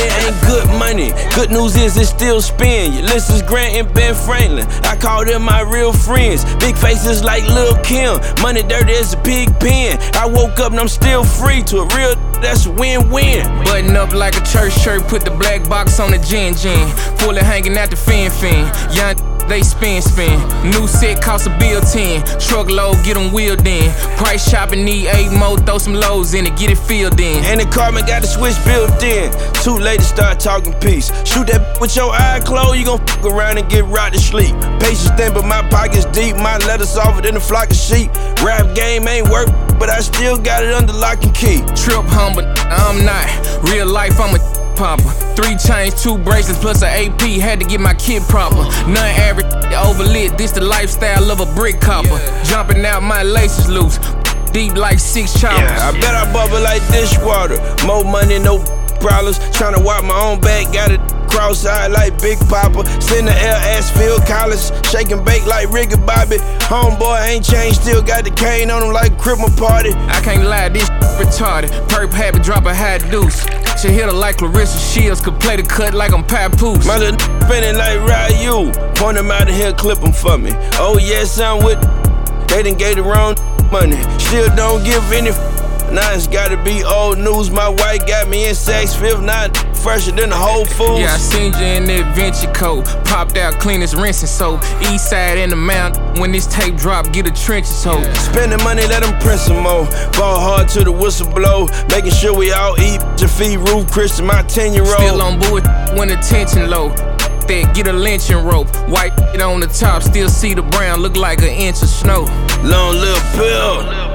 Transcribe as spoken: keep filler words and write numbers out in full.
money ain't good money. Good news is it still spin. Ulysses Grant and Ben Franklin, I call them my real friends. Big faces like Lil' Kim, money dirty as a pig pen. I woke up and I'm still free. To a real, that's a win-win. Button up like a church shirt, put the black box on the gin gin. Fully hanging out the fin fin. Young they spin spin. New set cost a bill ten. Truckload, get them wheeled in. Price shopping, need eight more, throw some lows in it, get it filled in. And the Carmen got the switch built in. Too late to start talking peace. Shoot that with your eye closed, you gon' fuck around and get right to sleep. Patience thin, but my pockets deep. My letters softer than a flock of sheep. Rap game ain't work, but I still got it under lock and key. Trip humble, I'm not. Real life, I'm a popper. Three chains, two bracelets, plus a A P. Had to get my kid proper. None average, overlit. This the lifestyle of a brick copper. Yeah. Jumping out, my laces loose. Deep like six choppers. Yeah, I bet I bubble like dishwater. More money, no problems. Tryna wipe my own back, got it cross-eyed like Big Papa. Send the L S Field Collins, shake and bake like Ricky Bobby. Homeboy ain't changed, still got the cane on him like Cripple Party. I can't lie, this retarded. Perp habit, drop a high deuce. She hit her like Clarissa Shields, could play the cut like I'm Papoose. My little spinning like Ryu. Point him out of here, clip him for me. Oh yes, I'm with. They done gave the wrong money. Still don't give any. Now it's gotta be old news. My wife got me in Saks Fifth, not fresher than the Whole Foods. Yeah, I seen you in that Vinci coat. Popped out clean as rinse and soap. East side in the mount. When this tape drop, get a trenches hoe. Yeah. Spending money, let them press some more. Ball hard till the whistle blow. Making sure we all eat. To feed Ruth Christian, my ten year old. Still on board when the tension low. That get a lynching rope. White on the top, still see the brown. Look like an inch of snow. Long little pill.